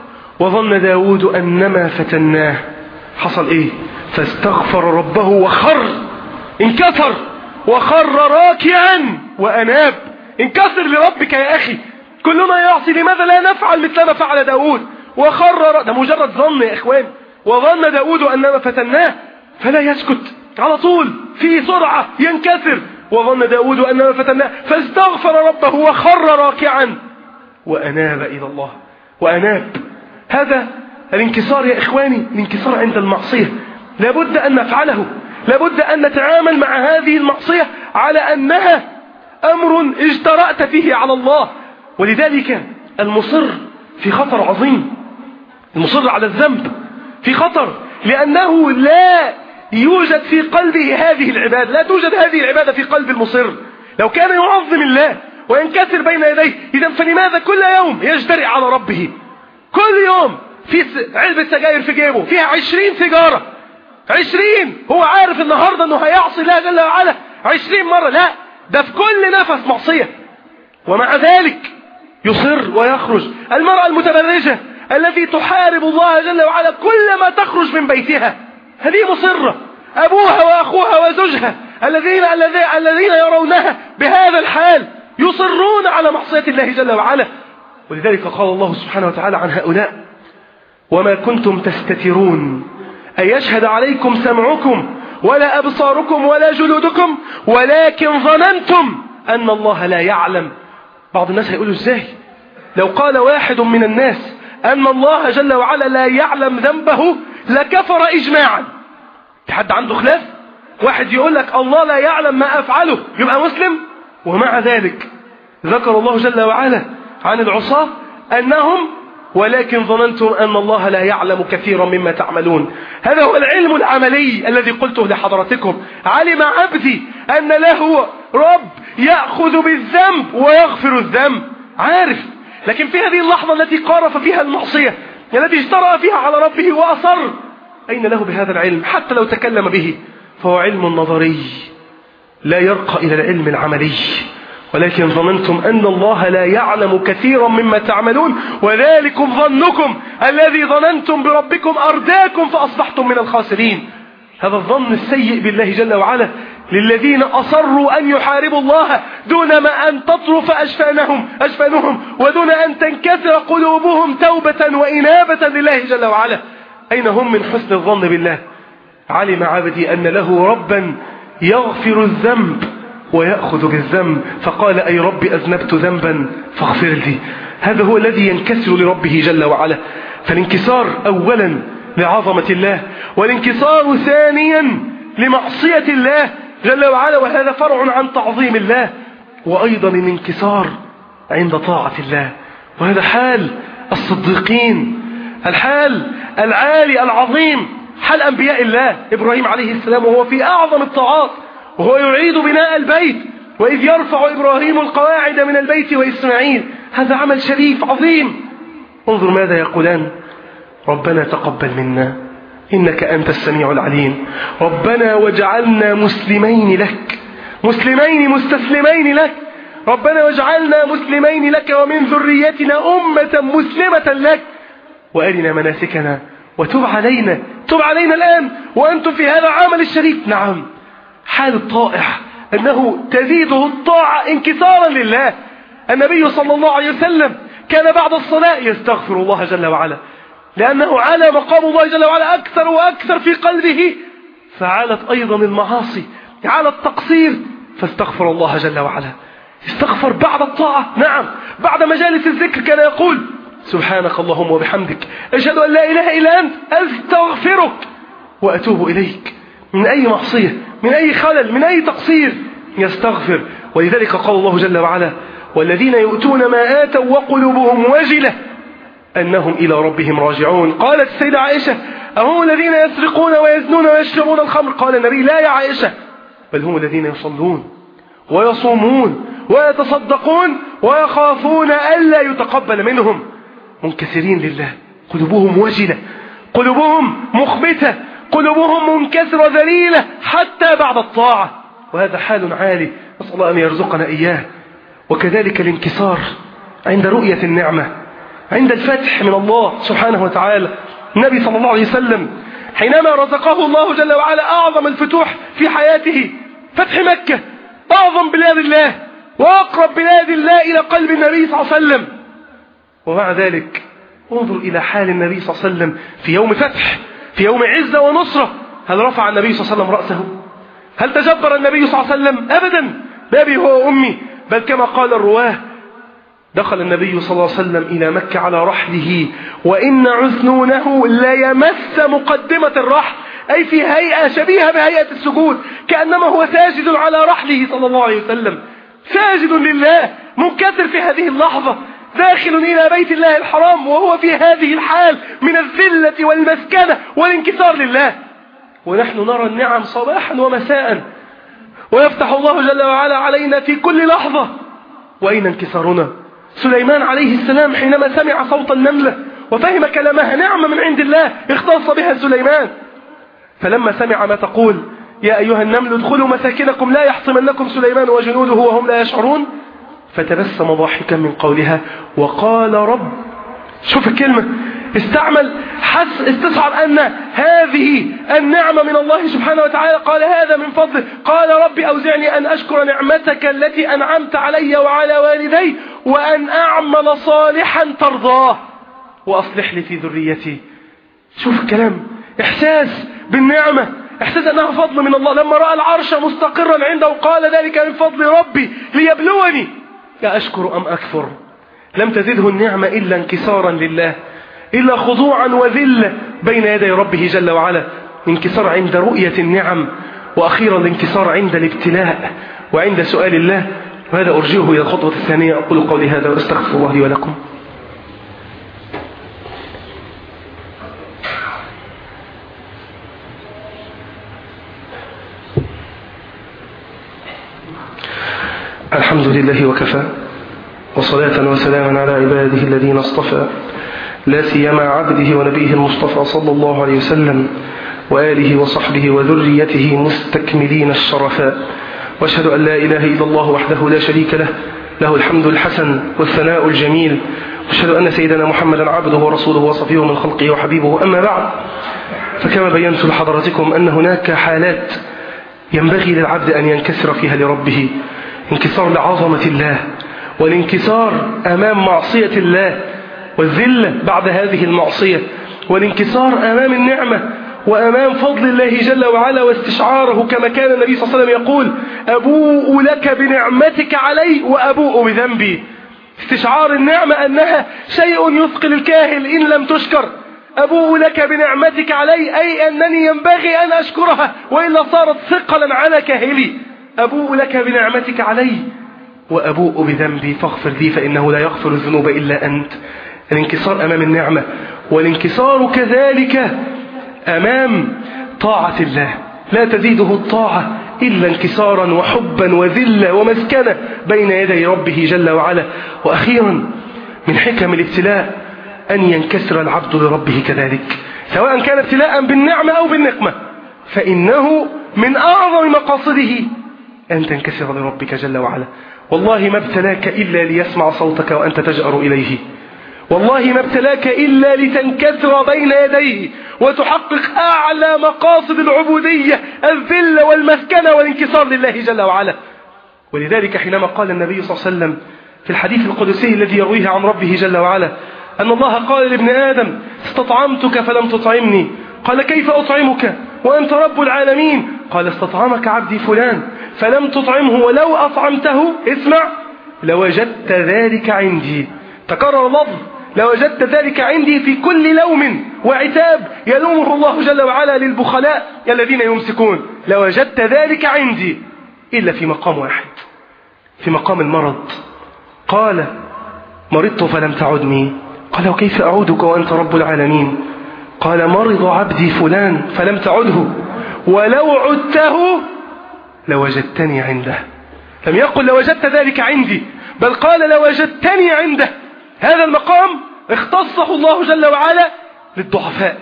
وظن داود أنما فتناه. حصل إيه؟ فاستغفر ربه وخر، انكسر وخر راكعا وأناب. انكسر لربك يا أخي، كلنا يعصي، لماذا لا نفعل مثل ما فعل داود؟ وخر، ده مجرد ظن يا إخوان. وظن داود أنما فتناه، فلا يسكت، على طول في سرعة ينكسر. وظن داود أنما فتناه فاستغفر ربه وخر راكعا وأناب إلى الله وأناب. هذا الانكسار يا إخواني، الانكسار عند المعصية لابد أن نفعله، لابد أن نتعامل مع هذه المعصية على أنها أمر اجترأت فيه على الله. ولذلك المصر في خطر عظيم، المصر على الذنب في خطر، لأنه لا يوجد في قلبه هذه العبادة، لا توجد هذه العبادة في قلب المصر. لو كان يعظم الله وينكسر بين يديه، إذن فلماذا كل يوم يجترئ على ربه؟ كل يوم في علبة سجاير في جيبه فيها 20 سيجارة، 20، هو عارف النهاردة أنه هيعصي الله جل وعلا 20 مرة، لا، ده في كل نفس معصية، ومع ذلك يصر ويخرج. المرأة المتبرجة التي تحارب الله جل وعلا كلما تخرج من بيتها، هذه مصرة. أبوها وأخوها وزوجها الذين يرونها بهذا الحال يصرون على معصية الله جل وعلا. ولذلك قال الله سبحانه وتعالى عن هؤلاء: وما كنتم تستترون أن يشهد عليكم سمعكم ولا أبصاركم ولا جلودكم ولكن ظننتم أن الله لا يعلم. بعض الناس هيقولوا إزاي؟ لو قال واحد من الناس أن الله جل وعلا لا يعلم ذنبه لكفر إجماعا. حد عنده خلاف؟ واحد يقول لك الله لا يعلم ما أفعله يبقى مسلم؟ ومع ذلك ذكر الله جل وعلا عن العصاة أنهم ولكن ظننتم أن الله لا يعلم كثيرا مما تعملون. هذا هو العلم العملي الذي قلته لحضرتكم. علم عبدي أن له رب يأخذ بالذنب ويغفر الذنب، عارف. لكن في هذه اللحظة التي قارف فيها المعصية، التي اجترأ فيها على ربه وأصر، أين له بهذا العلم؟ حتى لو تكلم به فهو علم نظري لا يرقى إلى العلم العملي. ولكن ظننتم أن الله لا يعلم كثيرا مما تعملون وذلكم ظنكم الذي ظننتم بربكم أرداكم فأصبحتم من الخاسرين. هذا الظن السيء بالله جل وعلا للذين أصروا أن يحاربوا الله دون ما أن تطرف أجفانهم ودون أن تنكسر قلوبهم توبة وإنابة لله جل وعلا. أين هم من حسن الظن بالله؟ علم عبدي أن له ربا يغفر الذنب ويأخذ بالذنب، فقال: أي رب أذنبت ذنبا فاغفر لي. هذا هو الذي ينكسر لربه جل وعلا. فالانكسار أولا لعظمة الله، والانكسار ثانيا لمعصية الله جل وعلا، وهذا فرع عن تعظيم الله. وأيضا الانكسار عند طاعة الله، وهذا حال الصديقين، الحال العالي العظيم، حال أنبياء الله. إبراهيم عليه السلام وهو في أعظم الطاعات وهو يعيد بناء البيت، وإذ يرفع إبراهيم القواعد من البيت وإسماعيل، هذا عمل شريف عظيم. انظر ماذا يقولان: ربنا تقبل منا إنك أنت السميع العليم، ربنا واجعلنا مسلمين لك، مسلمين مستسلمين لك، ربنا واجعلنا مسلمين لك ومن ذريتنا أمة مسلمة لك وأرنا مناسكنا وتب علينا، تب علينا الآن وأنتم في هذا العمل الشريف. نعم، حال الطائع أنه تزيده الطاعة انكسارا لله. النبي صلى الله عليه وسلم كان بعد الصلاة يستغفر الله جل وعلا، لأنه على مقام الله جل وعلا أكثر وأكثر في قلبه، فعالت أيضا المعاصي، على التقصير، فاستغفر الله جل وعلا. استغفر بعد الطاعة. نعم، بعد مجالس الذكر كان يقول: سبحانك اللهم وبحمدك أشهد أن لا إله إلا أنت أستغفرك وأتوب إليك. من أي معصية، من أي خلل، من أي تقصير يستغفر. ولذلك قال الله جل وعلا: والذين يؤتون ما آتوا وقلوبهم وجلة أنهم إلى ربهم راجعون. قالت السيدة عائشة: أهم الذين يسرقون ويزنون ويشربون الخمر؟ قال النبي: لا يا عائشة، بل هم الذين يصلون ويصومون ويتصدقون ويخافون ألا يتقبل منهم. منكسرين لله، قلوبهم وجلة، قلوبهم مخبتة، قلوبهم منكسرة ذليلة حتى بعد الطاعة، وهذا حال عالي، نسأل الله أن يرزقنا إياه. وكذلك الانكسار عند رؤية النعمة، عند الفتح من الله سبحانه وتعالى. النبي صلى الله عليه وسلم حينما رزقه الله جل وعلا أعظم الفتوح في حياته، فتح مكة، أعظم بلاد الله وأقرب بلاد الله إلى قلب النبي صلى الله عليه وسلم، ومع ذلك انظر إلى حال النبي صلى الله عليه وسلم في يوم فتح، في يوم عزة ونصرة. هل رفع النبي صلى الله عليه وسلم رأسه؟ هل تجبر النبي صلى الله عليه وسلم؟ أبدا، بأبي هو وأمي، بل كما قال الرواه: دخل النبي صلى الله عليه وسلم إلى مكة على رحله وإن عثنونه لا يمس مقدمة الرحل، أي في هيئة شبيهة بهيئة السجود، كأنما هو ساجد على رحله صلى الله عليه وسلم، ساجد لله، منكسر في هذه اللحظة، داخل إلى بيت الله الحرام وهو في هذه الحال من الذلة والمسكنة والانكسار لله. ونحن نرى النعم صباحا ومساء، ويفتح الله جل وعلا علينا في كل لحظة، وأين انكسارنا؟ سليمان عليه السلام حينما سمع صوت النملة وفهم كلامها، نعمة من عند الله اختص بها سليمان، فلما سمع ما تقول: يا أيها النمل ادخلوا مساكنكم لا يحطمنكم سليمان وجنوده وهم لا يشعرون، فتبسم ضاحكا من قولها وقال رب. شوف الكلمة، استعمل، استصعب أن هذه النعمة من الله سبحانه وتعالى، قال هذا من فضله. قال رب أوزعني أن أشكر نعمتك التي أنعمت علي وعلى والدي وأن أعمل صالحا ترضاه وأصلح لي في ذريتي. شوف الكلام، إحساس بالنعمة، إحساس أنها فضل من الله. لما رأى العرش مستقرا عنده قال ذلك من فضل ربي ليبلوني أشكر أم أكفر. لم تزده النعمة إلا انكسارا لله، إلا خضوعا وذلة بين يدي ربه جل وعلا. انكسار عند رؤية النعم، وأخيرا الانكسار عند الابتلاء وعند سؤال الله. وهذا أرجئه إلى الخطوة الثانية. أقول قولي هذا وأستغفر الله لي ولكم. الحمد لله وكفى، وصلاة وسلاما على عباده الذين اصطفى، لا سيما عبده ونبيه المصطفى صلى الله عليه وسلم وآله وصحبه وذريته مستكملين الشرفاء. وأشهد أن لا إله إلا الله وحده لا شريك له، له الحمد الحسن والثناء الجميل. وأشهد أن سيدنا محمدا عبده ورسوله وصفيه من خلقه وحبيبه. أما بعد، فكما بينت لحضراتكم أن هناك حالات ينبغي للعبد أن ينكسر فيها لربه: انكسار لعظمة الله، والانكسار أمام معصية الله، والذلة بعد هذه المعصية، والانكسار أمام النعمة وأمام فضل الله جل وعلا واستشعاره، كما كان النبي صلى الله عليه وسلم يقول: أبوء لك بنعمتك علي وأبوء بذنبي. استشعار النعمة أنها شيء يثقل الكاهل إن لم تشكر. أبوء لك بنعمتك علي، أي أنني ينبغي أن أشكرها وإلا صارت ثقلا على كاهلي. أبوء لك بنعمتك علي وأبوء بذنبي فاغفر لي فإنه لا يغفر الذنوب إلا أنت. الانكسار أمام النعمة، والانكسار كذلك أمام طاعة الله، لا تزيده الطاعة إلا انكسارا وحبا وذلة ومسكنة بين يدي ربه جل وعلا. وأخيرا من حكم الابتلاء أن ينكسر العبد لربه كذلك، سواء كان ابتلاء بالنعمة أو بالنقمة، فإنه من أعظم مقاصده أن تنكسر لربك جل وعلا. والله ما ابتلاك إلا ليسمع صوتك وأنت تجأر إليه، والله ما ابتلاك إلا لتنكسر بين يديه وتحقق أعلى مقاصد العبودية، الذل والمسكنة والانكسار لله جل وعلا. ولذلك حينما قال النبي صلى الله عليه وسلم في الحديث القدسي الذي يرويه عن ربه جل وعلا أن الله قال لابن آدم استطعمتك فلم تطعمني، قال كيف أطعمك وأنت رب العالمين؟ قال استطعمك عبدي فلان فلم تطعمه ولو أطعمته اسمع لوجدت ذلك عندي. تكرر لفظ لوجدت ذلك عندي في كل لوم وعتاب يلومه الله جل وعلا للبخلاء الذين يمسكون، لوجدت ذلك عندي، إلا في مقام واحد، في مقام المرض. قال مرضت فلم تعدني، قال وكيف أعودك وأنت رب العالمين؟ قال مرض عبدي فلان فلم تعده ولو عدته لوجدتني عنده. لم يقل لوجدت ذلك عندي، بل قال لوجدتني عنده. هذا المقام اختصه الله جل وعلا للضعفاء،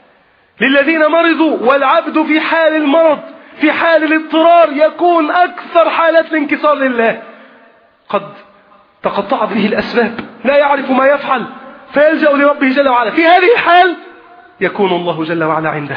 للذين مرضوا. والعبد في حال المرض، في حال الاضطرار، يكون أكثر حالات الانكسار لله. قد تقطعت به الأسباب، لا يعرف ما يفعل فيلجأ لربه جل وعلا. في هذه الحال يكون الله جل وعلا عنده،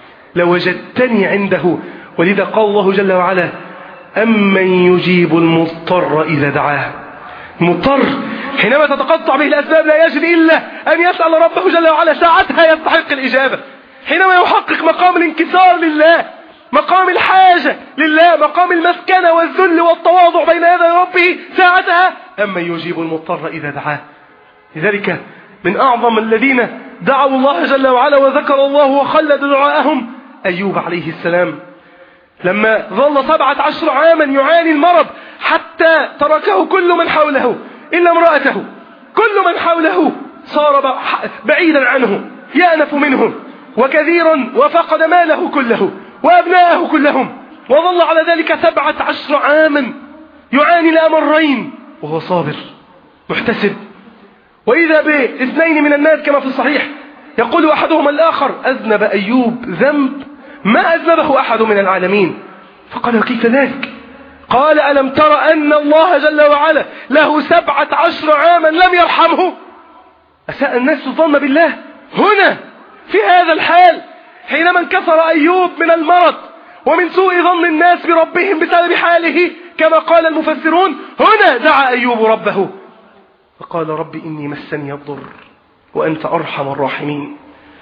لوجدتني عنده. ولذا قال الله جل وعلا أمن يجيب المضطر إذا دعاه. المضطر حينما تتقطع به الأسباب لا يجد إلا أن يسأل ربه جل وعلا، ساعتها يستحق الإجابة. حينما يحقق مقام الانكسار لله، مقام الحاجة لله، مقام المسكنة والذل والتواضع بين يدي ربه، ساعتها أمن يجيب المضطر إذا دعاه. لذلك من أعظم الذين دعوا الله جل وعلا وذكر الله وخلد دعاءهم أيوب عليه السلام، لما ظل 17 عاما يعاني المرض حتى تركه كل من حوله إلا امرأته. كل من حوله صار بعيدا عنه، يأنف منه وكثيرا، وفقد ماله كله وأبناءه كلهم، وظل على ذلك 17 عاما يعاني الأمرين وهو صابر محتسب. وإذا باثنين من الناس كما في الصحيح يقول أحدهما الآخر أذنب أيوب ذنب ما أذنبه أحد من العالمين. فقال كيف ذلك؟ قال ألم ترى أن الله جل وعلا له 17 عاما لم يرحمه؟ أساء الناس الظن بالله هنا في هذا الحال، حينما انكسر أيوب من المرض ومن سوء ظن الناس بربهم بسبب حاله كما قال المفسرون. هنا دعا أيوب ربه فقال رب إني مسني الضر وأنت أرحم الراحمين.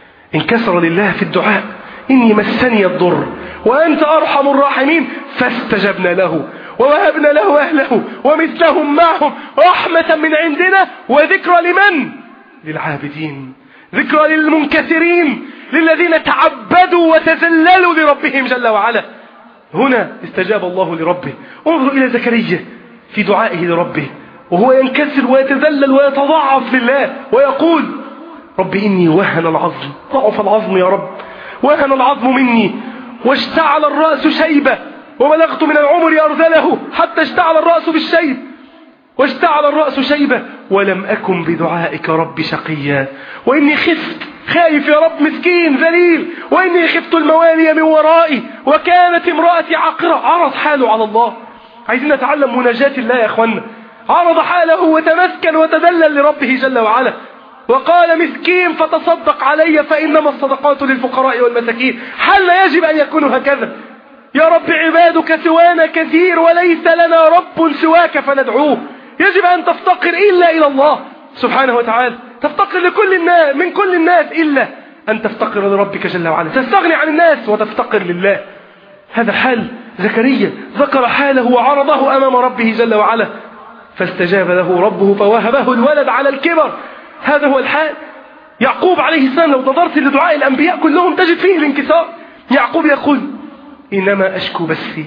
انكسر لله في الدعاء، إني مسني الضر وأنت أرحم الراحمين، فاستجبنا له ووهبنا له أهله ومثلهم معهم رحمة من عندنا وذكرى لمن؟ للعابدين، ذكرى للمنكسرين، للذين تعبدوا وتذللوا لربهم جل وعلا. هنا استجاب الله لربه. انظر إلى زكريا في دعائه لربه وهو ينكسر ويتذلل ويتضعف لله ويقول رب إني وهن العظم، ضعف العظم يا رب، وهن العظم مني واشتعل الرأس شيبة وبلغت من العمر أرذله حتى اشتعل الرأس بالشيب، واشتعل الرأس شيبة ولم أكن بدعائك رب شقيا، وإني خفت، خايف يا رب، مسكين ذليل، وإني خفت الموالي من ورائي وكانت امرأتي عاقرة. عرض حاله على الله. عايزين نتعلم مناجاة الله يا أخوانا. عرض حاله وتمسكن وتذلل لربه جل وعلا، وقال مسكين فتصدق علي فإنما الصدقات للفقراء والمساكين. حل يجب أن يكون هكذا. يا رب عبادك سوانا كثير وليس لنا رب سواك فندعوه. يجب أن تفتقر إلا إلى الله سبحانه وتعالى، تفتقر لكل الناس من كل الناس إلا أن تفتقر لربك جل وعلا، تستغني عن الناس وتفتقر لله. هذا حال زكريا، ذكر حاله وعرضه أمام ربه جل وعلا. فاستجاب له ربه فوهبه الولد على الكبر. هذا هو الحال. يعقوب عليه السلام لو نظرت لدعاء الأنبياء كلهم تجد فيه الانكسار. يعقوب يقول إنما أشكو بثي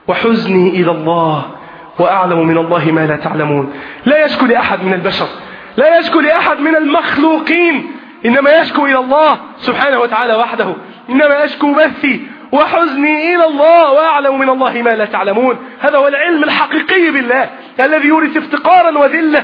وحزني إلى الله وأعلم من الله ما لا تعلمون. لا يشكو لأحد من البشر، لا يشكو لأحد من المخلوقين، إنما يشكو إلى الله سبحانه وتعالى وحده. إنما أشكو بثي وحزني إلى الله وأعلم من الله ما لا تعلمون. هذا هو العلم الحقيقي بالله الذي يورث افتقارا وذلة،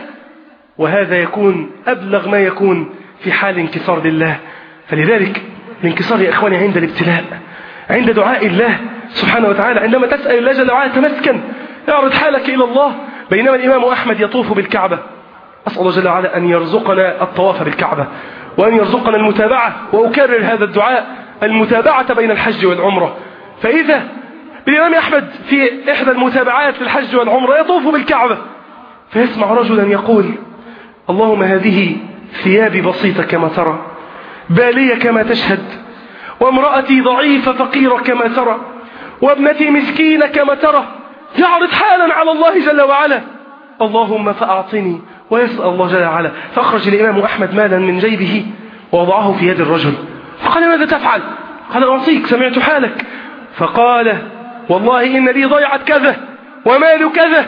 وهذا يكون أبلغ ما يكون في حال انكسار لله. فلذلك الانكسار يا إخواني عند الابتلاء، عند دعاء الله سبحانه وتعالى، عندما تسأل الله جل وعلا تمسكن، اعرض حالك إلى الله. بينما الإمام أحمد يطوف بالكعبة، أسأل الله جل وعلا أن يرزقنا الطواف بالكعبة وأن يرزقنا المتابعة. وأكرر هذا الدعاء، المتابعة بين الحج والعمرة. فإذا بالإمام أحمد في إحدى المتابعات للحج والعمرة يطوف بالكعبة فيسمع رجلا يقول: اللهم هذه ثيابي بسيطة كما ترى، بالية كما تشهد، وامرأتي ضعيفة فقيرة كما ترى، وابنتي مسكينة كما ترى. يعرض حالا على الله جل وعلا: اللهم فأعطني. ويسأل الله جل وعلا. فأخرج الإمام أحمد مالا من جيبه ووضعه في يد الرجل، فقال: ماذا تفعل؟ قال: أعطيك، سمعت حالك. فقال: والله إن لي ضيعت كذا ومال كذا،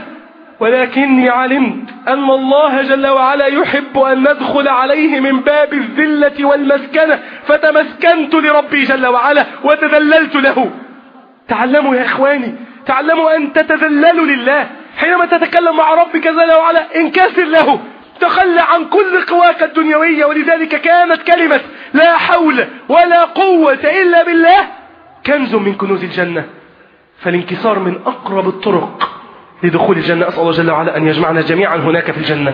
ولكني علمت أن الله جل وعلا يحب أن ندخل عليه من باب الذلة والمسكنة، فتمسكنت لربي جل وعلا وتذللت له. تعلموا يا إخواني، تعلموا أن تتذللوا لله. حينما تتكلم مع ربك جل وعلا انكسر له، تخلى عن كل قواك الدنيوية. ولذلك كانت كلمة لا حول ولا قوة إلا بالله كنز من كنوز الجنة. فالانكسار من أقرب الطرق لدخول الجنة. أسأل الله جل وعلا أن يجمعنا جميعا هناك في الجنة.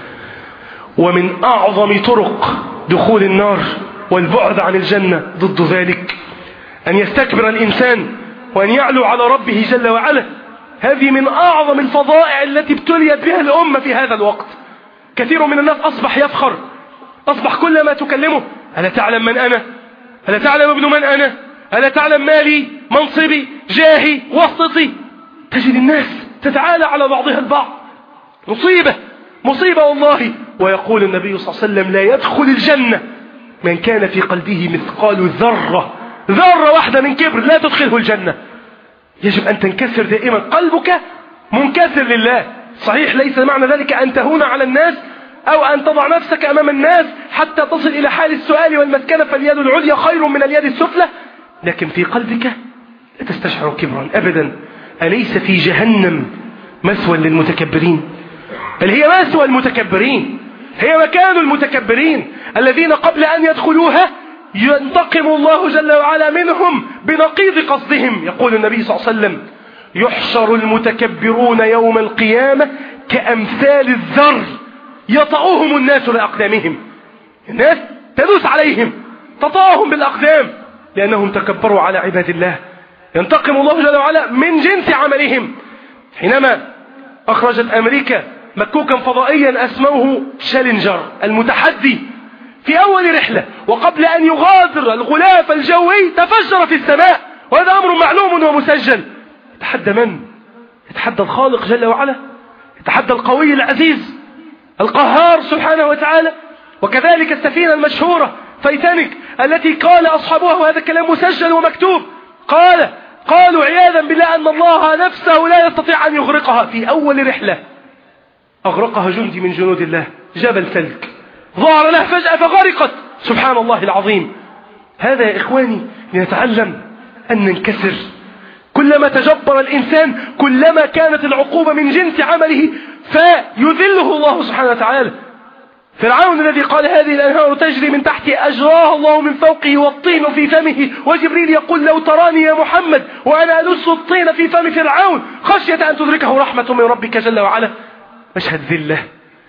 ومن أعظم طرق دخول النار والبعد عن الجنة ضد ذلك أن يستكبر الإنسان وأن يعلو على ربه جل وعلا. هذه من أعظم الفضائع التي ابتليت بها الأمة في هذا الوقت. كثير من الناس أصبح يفخر، أصبح كل ما تكلمه: ألا تعلم من أنا؟ ألا تعلم ابن من أنا؟ ألا تعلم مالي، منصبي، جاهي، وسطي؟ تجد الناس تتعالى على بعضها البعض. مصيبة، مصيبة والله. ويقول النبي صلى الله عليه وسلم: لا يدخل الجنة من كان في قلبه مثقال ذرة واحدة من كبر، لا تدخله الجنة. يجب أن تنكسر دائما، قلبك منكسر لله. صحيح ليس معنى ذلك أن تهون على الناس أو أن تضع نفسك أمام الناس حتى تصل إلى حال السؤال والمسكنة، فاليد العليا خير من اليد السفلى، لكن في قلبك لا تستشعر كبرا أبدا. أليس في جهنم مثوى للمتكبرين؟ بل هي مثوى المتكبرين، هي مكان المتكبرين الذين قبل أن يدخلوها ينتقم الله جل وعلا منهم بنقيض قصدهم. يقول النبي صلى الله عليه وسلم: يحشر المتكبرون يوم القيامة كأمثال الذر يطأهم الناس بأقدامهم. الناس تدوس عليهم، تطأهم بالأقدام لأنهم تكبروا على عباد الله. ينتقم الله جل وعلا من جنس عملهم. حينما أخرجت أمريكا مكوكا فضائيا اسموه تشالنجر المتحدي في أول رحلة، وقبل أن يغادر الغلاف الجوي تفجر في السماء، وهذا أمر معلوم ومسجل. يتحدى من؟ يتحدى الخالق جل وعلا، يتحدى القوي العزيز القهار سبحانه وتعالى. وكذلك السفينة المشهورة تايتانيك التي قال أصحابها، وهذا كلام مسجل ومكتوب، قالوا عياذا بالله أن الله نفسه لا يستطيع أن يغرقها. في أول رحلة أغرقها جندي من جنود الله، جبل ثلج ظهر له فجأة فغرقت. سبحان الله العظيم. هذا يا إخواني لنتعلم أن ننكسر. كلما تجبر الإنسان كلما كانت العقوبة من جنس عمله فيذله الله سبحانه وتعالى. فرعون الذي قال هذه الأنهار تجري من تحتي أجراها الله من فوقه والطين في فمه، وجبريل يقول: لو تراني يا محمد وأنا أدس الطين في فم فرعون خشية أن تدركه رحمة من ربك جل وعلا. مشهد ذلة.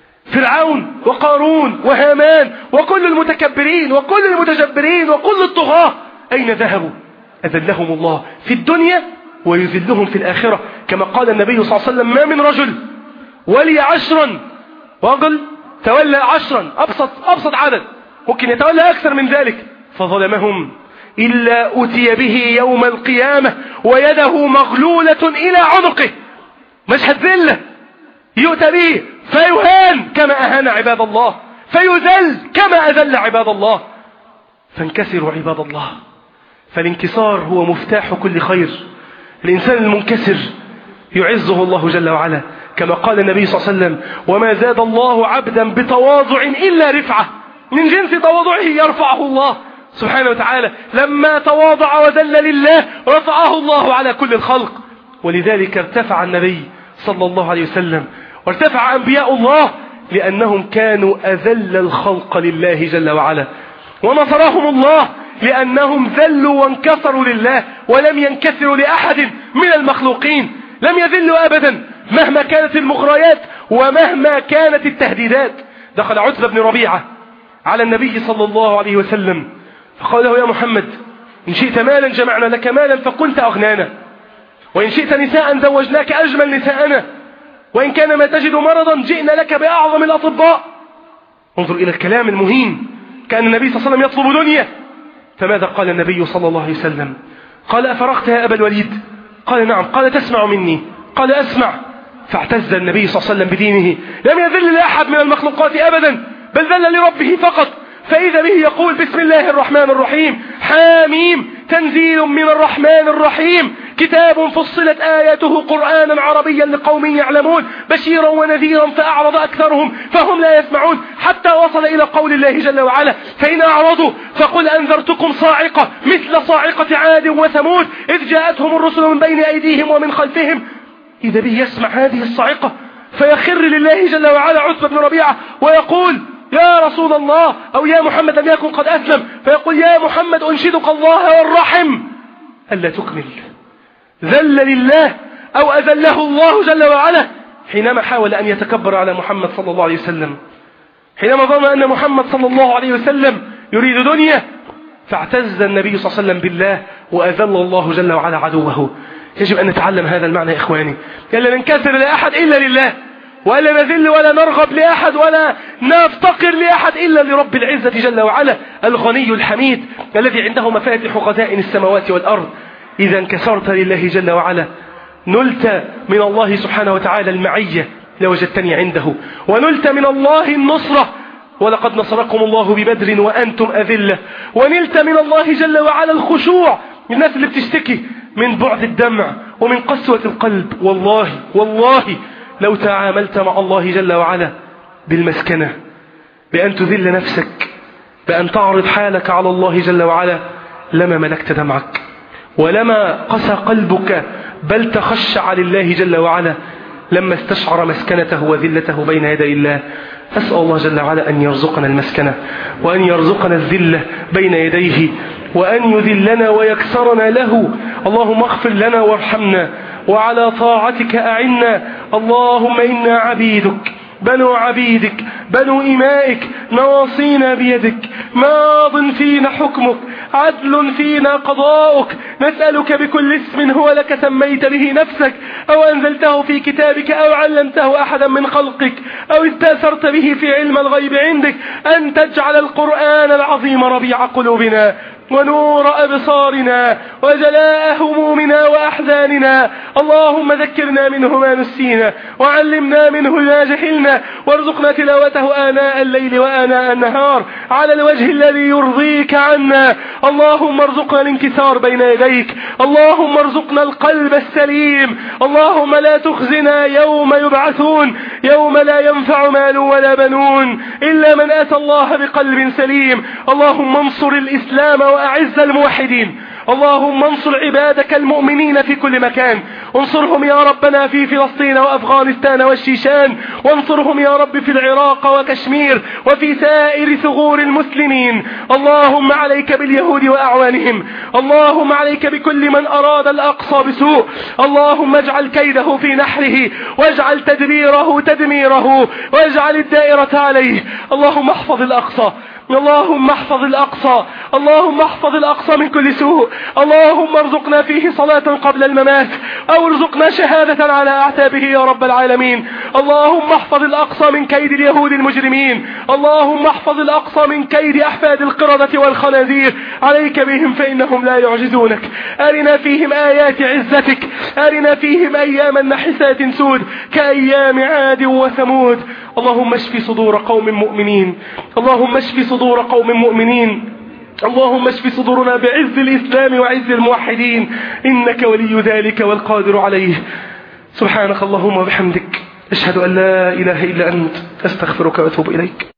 فرعون وقارون وهامان وكل المتكبرين وكل المتجبرين وكل الطغاة أين ذهبوا؟ أذلهم الله في الدنيا ويذلهم في الآخرة، كما قال النبي صلى الله عليه وسلم: ما من رجل ولي 10 وقل تولى 10، أبسط عدد، ممكن يتولى أكثر من ذلك، فظلمهم إلا أتي به يوم القيامة ويده مغلولة إلى عنقه. مشهد ذلة يؤتى به فيهان كما أهان عباد الله، فيذل كما أذل عباد الله. فانكسروا عباد الله، فالانكسار هو مفتاح كل خير. الإنسان المنكسر يعزه الله جل وعلا، كما قال النبي صلى الله عليه وسلم: وما زاد الله عبدا بتواضع إلا رفعة، من جنس تواضعه يرفعه الله سبحانه وتعالى. لما تواضع وذل لله رفعه الله على كل الخلق. ولذلك ارتفع النبي صلى الله عليه وسلم وارتفع أنبياء الله، لأنهم كانوا أذل الخلق لله جل وعلا. ونصرهم الله لأنهم ذلوا وانكسروا لله، ولم ينكسروا لأحد من المخلوقين، لم يذلوا أبدا مهما كانت المغريات ومهما كانت التهديدات. دخل عتبة بن ربيعة على النبي صلى الله عليه وسلم فقال له: يا محمد، إن شئت مالا جمعنا لك مالا فكنت أغنانا، وإن شئت نساء زوجناك أجمل نساءنا، وإن كان ما تجد مرضا جئنا لك بأعظم الأطباء. انظر إلى الكلام المهين، كان النبي صلى الله عليه وسلم يطلب دنيا. فماذا قال النبي صلى الله عليه وسلم؟ قال: أفرغت يا أبا الوليد؟ قال: نعم. قال: تسمع مني؟ قال: أسمع. فاعتز النبي صلى الله عليه وسلم بدينه، لم يذل لأحد من المخلوقات أبدا، بل ذل لربه فقط. فإذا به يقول: بسم الله الرحمن الرحيم، حاميم، تنزيل من الرحمن الرحيم، كتاب فصلت آياته قرآنا عربيا لقوم يعلمون، بشيرا ونذيرا فأعرض أكثرهم فهم لا يسمعون، حتى وصل إلى قول الله جل وعلا: فإن أعرضوا فقل أنذرتكم صاعقة مثل صاعقة عاد وثمود إذ جاءتهم الرسل من بين أيديهم ومن خلفهم. إذا به يسمع هذه الصاعقة فيخر لله جل وعلا عتبة بن ربيعة ويقول: يا رسول الله، أو يا محمد لم يكن قد أسلم، فيقول: يا محمد أنشدك الله والرحم ألا تكمل. ذل لله أو أذله الله جل وعلا حينما حاول أن يتكبر على محمد صلى الله عليه وسلم، حينما ظن أن محمد صلى الله عليه وسلم يريد دنيا، فاعتز النبي صلى الله عليه وسلم بالله وأذل الله جل وعلا عدوه. يجب أن نتعلم هذا المعنى يا إخواني، لا ننكسر لأحد إلا لله، ولا نذل ولا نرغب لأحد ولا نفتقر لأحد إلا لرب العزة جل وعلا، الغني الحميد الذي عنده مفاتح خزائن السماوات والأرض. إذا انكسرت لله جل وعلا نلت من الله سبحانه وتعالى المعية لوجدتني عنده، ونلت من الله النصرة، ولقد نصركم الله ببدر وأنتم أذلة، ونلت من الله جل وعلا الخشوع. الناس اللي بتشتكي من بعد الدمع ومن قسوة القلب، والله لو تعاملت مع الله جل وعلا بالمسكنة، بأن تذل نفسك، بأن تعرض حالك على الله جل وعلا، لما ملكت دمعك ولما قسى قلبك، بل تخشع لله جل وعلا لما استشعر مسكنته وذلته بين يدي الله. أسأل الله جل وعلا أن يرزقنا المسكنة، وأن يرزقنا الذلة بين يديه، وأن يذلنا ويكسرنا له. اللهم اغفر لنا وارحمنا، وعلى طاعتك أعنا. اللهم إنا عبيدك، بنو عبيدك، بنو إمائك، نواصينا بيدك، ماض فينا حكمك، عدل فينا قضاؤك. نسألك بكل اسم هو لك سميت به نفسك، أو أنزلته في كتابك، أو علمته أحدا من خلقك، أو استأثرت به في علم الغيب عندك، أن تجعل القرآن العظيم ربيع قلوبنا ونور أبصارنا وجلاء همومنا وأحزاننا. اللهم ذكرنا منه ما نسينا، وعلمنا منه ما جهلنا، وارزقنا تلاوته آناء الليل وآناء النهار على الوجه الذي يرضيك عنا. اللهم ارزقنا الانكسار بين يديك، اللهم ارزقنا القلب السليم. اللهم لا تخزنا يوم يبعثون، يوم لا ينفع مال ولا بنون إلا من أتى الله بقلب سليم. اللهم انصر الإسلام وأعز الموحدين، اللهم انصر عبادك المؤمنين في كل مكان، انصرهم يا ربنا في فلسطين وأفغانستان والشيشان، وانصرهم يا رب في العراق وكشمير وفي سائر ثغور المسلمين. اللهم عليك باليهود وأعوانهم، اللهم عليك بكل من أراد الأقصى بسوء. اللهم اجعل كيده في نحره، واجعل تدبيره تدميره، واجعل الدائرة عليه. اللهم احفظ الأقصى اللهم احفظ الأقصى، اللهم احفظ الأقصى من كل سوء. اللهم ارزقنا فيه صلاة قبل الممات، أو ارزقنا شهادة على أعتابه يا رب العالمين. اللهم احفظ الأقصى من كيد اليهود المجرمين، اللهم احفظ الأقصى من كيد أحفاد القردة والخنازير. عليك بهم فإنهم لا يعجزونك. أرنا فيهم آيات عزتك، أرنا فيهم أياما نحسات سود كأيام عاد وثمود. اللهم اشف صدور قوم مؤمنين، اللهم اشف صدور قوم مؤمنين، اللهم اشف صدورنا بعز الإسلام وعز الموحدين، إنك ولي ذلك والقادر عليه. سبحانك اللهم وبحمدك، أشهد أن لا إله إلا أنت، أستغفرك وأتوب إليك.